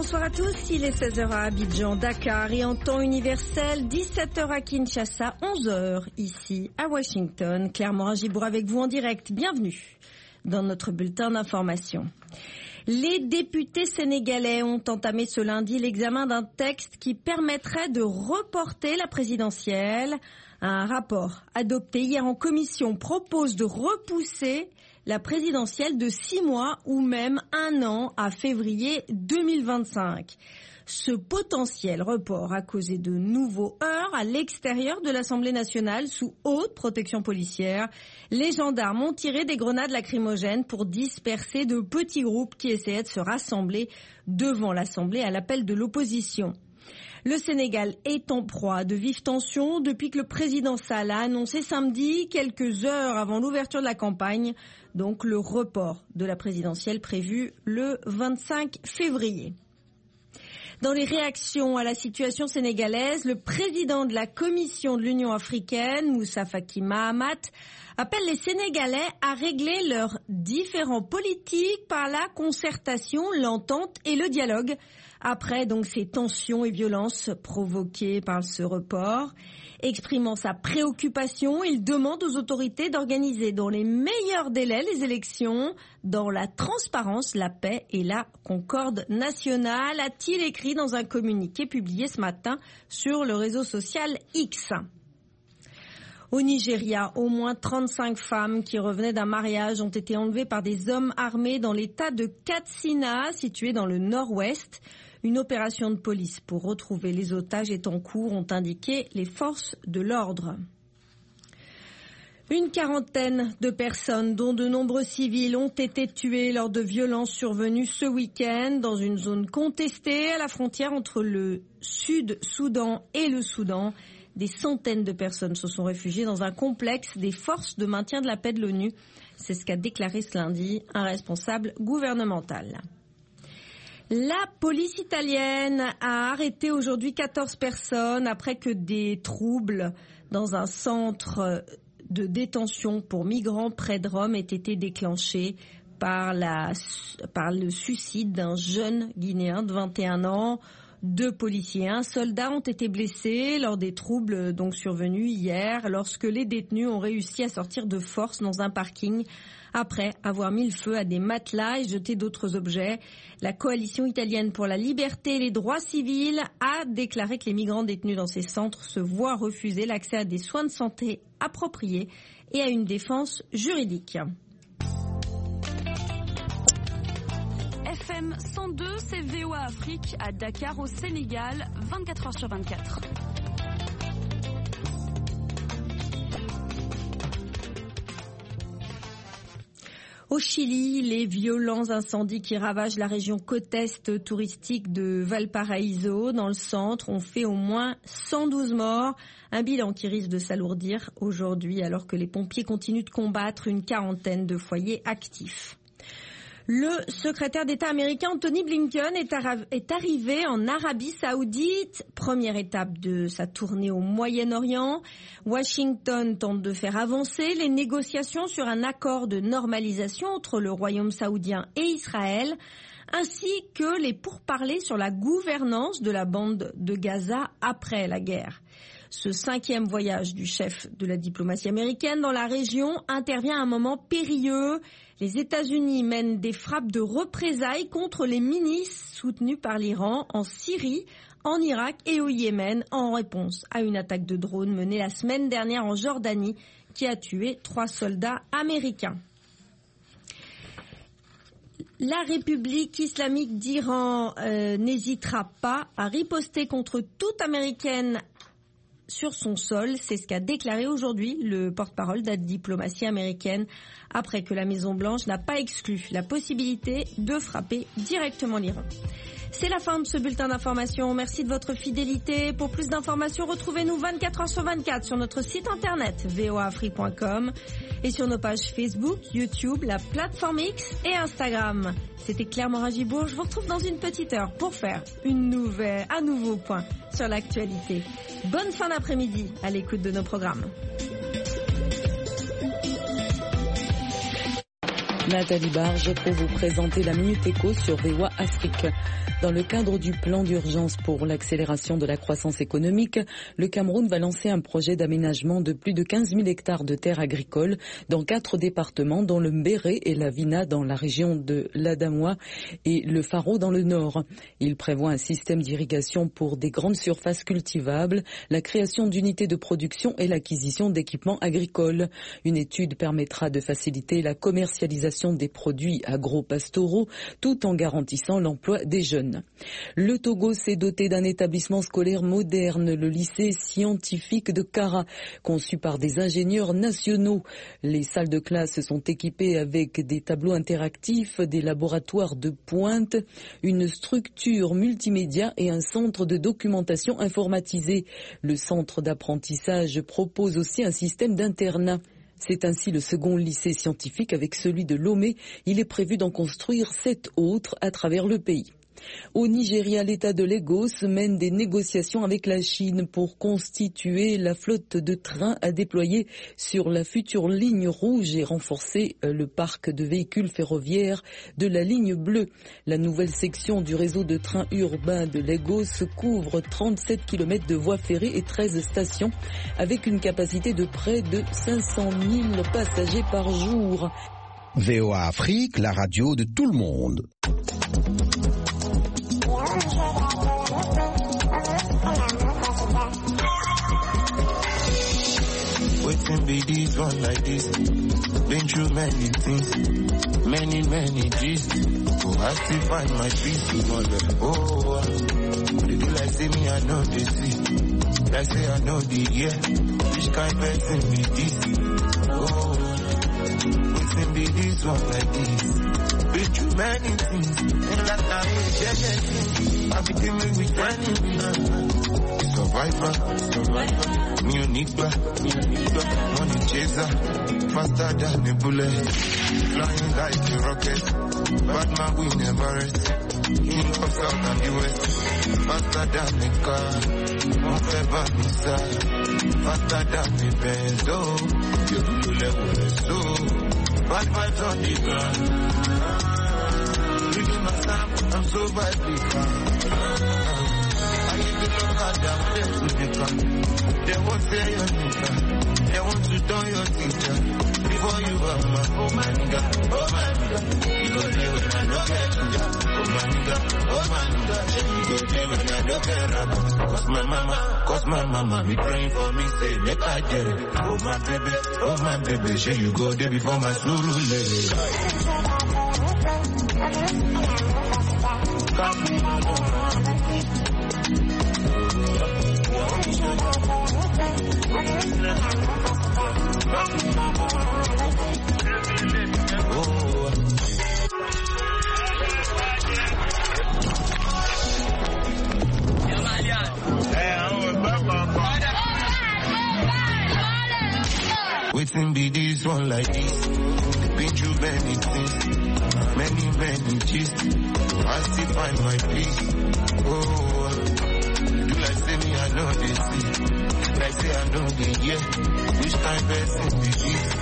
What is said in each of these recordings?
Bonsoir à tous, il est 16h à Abidjan, Dakar et en temps universel, 17h à Kinshasa, 11h ici à Washington. Claire Morin-Gibour avec vous en direct, bienvenue dans notre bulletin d'information. Les députés sénégalais ont entamé ce lundi l'examen d'un texte qui permettrait de reporter la présidentielle. Un rapport adopté hier en commission propose de repousser la présidentielle de 6 mois ou même 1 an à février 2025. Ce potentiel report a causé de nouveaux heurts à l'extérieur de l'Assemblée nationale sous haute protection policière. Les gendarmes ont tiré des grenades lacrymogènes pour disperser de petits groupes qui essayaient de se rassembler devant l'Assemblée à l'appel de l'opposition. Le Sénégal est en proie à de vives tensions depuis que le président Sall a annoncé samedi, quelques heures avant l'ouverture de la campagne, donc le report de la présidentielle prévue le 25 février. Dans les réactions à la situation sénégalaise, le président de la Commission de l'Union africaine, Moussa Faki Mahamat, appelle les Sénégalais à régler leurs différends politiques par la concertation, l'entente et le dialogue. Après donc ces tensions et violences provoquées par ce report, exprimant sa préoccupation, il demande aux autorités d'organiser dans les meilleurs délais les élections, dans la transparence, la paix et la concorde nationale, a-t-il écrit dans un communiqué publié ce matin sur le réseau social X. Au Nigeria, au moins 35 femmes qui revenaient d'un mariage ont été enlevées par des hommes armés dans l'état de Katsina, situé dans le nord-ouest. Une opération de police pour retrouver les otages est en cours, ont indiqué les forces de l'ordre. Une quarantaine de personnes, dont de nombreux civils, ont été tuées lors de violences survenues ce week-end dans une zone contestée à la frontière entre le Sud-Soudan et le Soudan. Des centaines de personnes se sont réfugiées dans un complexe des forces de maintien de la paix de l'ONU. C'est ce qu'a déclaré ce lundi un responsable gouvernemental. La police italienne a arrêté aujourd'hui 14 personnes après que des troubles dans un centre de détention pour migrants près de Rome aient été déclenchés par le suicide d'un jeune Guinéen de 21 ans. 2 policiers et un soldat ont été blessés lors des troubles donc survenus hier lorsque les détenus ont réussi à sortir de force dans un parking après avoir mis le feu à des matelas et jeté d'autres objets. La coalition italienne pour la liberté et les droits civils a déclaré que les migrants détenus dans ces centres se voient refuser l'accès à des soins de santé appropriés et à une défense juridique. FM 102, c'est VOA Afrique à Dakar au Sénégal, 24h/24. Au Chili, les violents incendies qui ravagent la région côte est touristique de Valparaíso, dans le centre, ont fait au moins 112 morts. Un bilan qui risque de s'alourdir aujourd'hui alors que les pompiers continuent de combattre une quarantaine de foyers actifs. Le secrétaire d'État américain Antony Blinken est arrivé en Arabie Saoudite, première étape de sa tournée au Moyen-Orient. Washington tente de faire avancer les négociations sur un accord de normalisation entre le Royaume saoudien et Israël, ainsi que les pourparlers sur la gouvernance de la bande de Gaza après la guerre. Ce 5e voyage du chef de la diplomatie américaine dans la région intervient à un moment périlleux. Les États-Unis mènent des frappes de représailles contre les milices soutenues par l'Iran en Syrie, en Irak et au Yémen en réponse à une attaque de drone menée la semaine dernière en Jordanie qui a tué 3 soldats américains. La République islamique d'Iran n'hésitera pas à riposter contre toute Américaine sur son sol. C'est ce qu'a déclaré aujourd'hui le porte-parole de la diplomatie américaine après que la Maison-Blanche n'a pas exclu la possibilité de frapper directement l'Iran. C'est la fin de ce bulletin d'information. Merci de votre fidélité. Pour plus d'informations, retrouvez-nous 24h/24 sur notre site internet voafrique.com et sur nos pages Facebook, YouTube, la plateforme X et Instagram. C'était Claire Morin-Gibour. Je vous retrouve dans une petite heure pour faire un nouveau point sur l'actualité. Bonne fin d'après-midi à l'écoute de nos programmes. Nathalie Barge pour vous présenter la Minute Éco sur VOA Afrique. Dans le cadre du plan d'urgence pour l'accélération de la croissance économique, le Cameroun va lancer un projet d'aménagement de plus de 15 000 hectares de terres agricoles dans 4 départements, dont le Mbéré et la Vina dans la région de l'Adamawa et le Faro dans le nord. Il prévoit un système d'irrigation pour des grandes surfaces cultivables, la création d'unités de production et l'acquisition d'équipements agricoles. Une étude permettra de faciliter la commercialisation des produits agro-pastoraux tout en garantissant l'emploi des jeunes. Le Togo s'est doté d'un établissement scolaire moderne, le lycée scientifique de Kara, conçu par des ingénieurs nationaux. Les salles de classe sont équipées avec des tableaux interactifs, des laboratoires de pointe, une structure multimédia et un centre de documentation informatisé. Le centre d'apprentissage propose aussi un système d'internat. C'est ainsi le second lycée scientifique avec celui de Lomé. Il est prévu d'en construire 7 autres à travers le pays. Au Nigeria, l'État de Lagos mène des négociations avec la Chine pour constituer la flotte de trains à déployer sur la future ligne rouge et renforcer le parc de véhicules ferroviaires de la ligne bleue. La nouvelle section du réseau de trains urbains de Lagos couvre 37 km de voies ferrées et 13 stations avec une capacité de près de 500 000 passagers par jour. VOA Afrique, la radio de tout le monde. Waiting be this one like this. Been through many things, many G's. Oh, I still find my peace, mother. Oh, they do like say me, I know they see. Like say I know the year. Which kind person be this? Oh, waiting be this one like this. Been through many things, and like I ain't I be dealing with running. Survivor, me unique, money chaser, faster than a bullet, flying like a rocket, bad man we never rest, in of South and the West, faster than a car, on fever missile, faster than a Benz, oh, you level so, bad vibes on the ground, reading my sound, I'm so badly calm. They won't say your nigga. They want to turn your teacher. Before you are my oh my nigga, oh my nigga. You go there when I don't get you. Oh my nigga, oh my nigga. You go there when I don't get rubber. Cause my mama be praying for me, say make I get it. Oh my baby, shall you go there before my suru lady. Waiting be this one like this. Been through many things, many G's. I still find my peace. Oh, do like say me I know they see. Like say I know the year. Which kind person be this?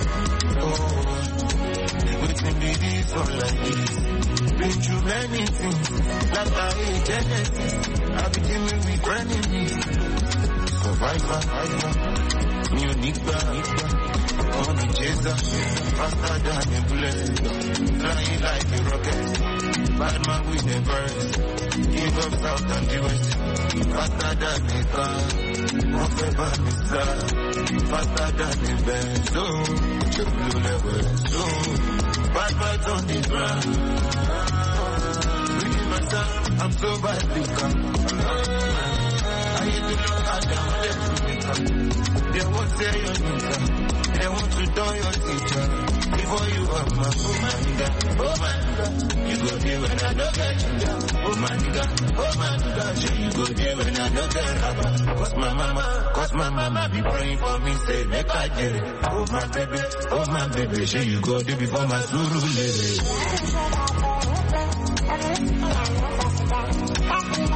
Oh, waiting be this one like this. Been through many things. Like I hate Genesis. I be dealing with enemies. Survivor, me unique, money chaser, faster than a bullet, flying like a rocket, bad man with a bird, king of South and the West, faster than a car, on fever missile, faster than a Benz, oh, the blue level, so, bad vibes on the ground, reading my sound, I'm so badly calm, I hate to look at them, they won't say your nigga. They want to turn your teacher. Before you are my oh my nigga. You go there when I don't get you. Oh my nigga. You go there when I don't get rubber. Cause my mama be praying for me, say make I get it. Oh my baby, shall you go there before my suru lady.